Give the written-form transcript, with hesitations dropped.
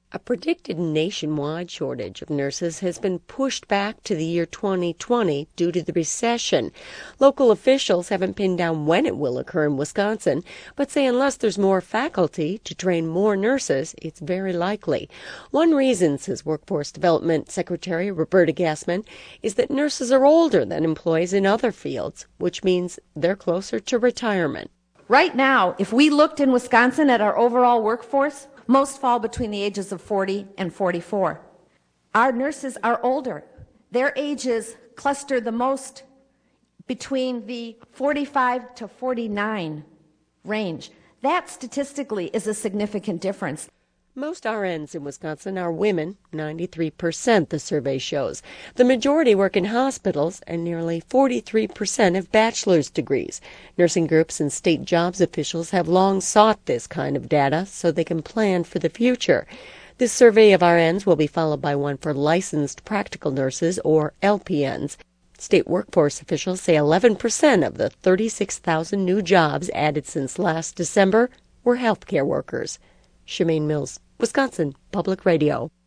A predicted nationwide shortage of nurses has been pushed back to the year 2020 due to the recession. Local officials haven't pinned down when it will occur in Wisconsin, but say unless there's more faculty to train more nurses, it's very likely. One reason, says Workforce Development Secretary Roberta Gassman, is that nurses are older than employees in other fields, which means they're closer to retirement. Right now, if we looked in Wisconsin at our overall workforce, most fall between the ages of 40 and 44. Our nurses are older. Their ages cluster the most between the 45 to 49 range. That statistically is a significant difference. Most RNs in Wisconsin are women, 93% the survey shows. The majority work in hospitals, and nearly 43% have bachelor's degrees. Nursing groups and state jobs officials have long sought this kind of data so they can plan for the future. This survey of RNs will be followed by one for licensed practical nurses, or LPNs. State workforce officials say 11% of the 36,000 new jobs added since last December were healthcare workers. Shemaine Mills, Wisconsin Public Radio.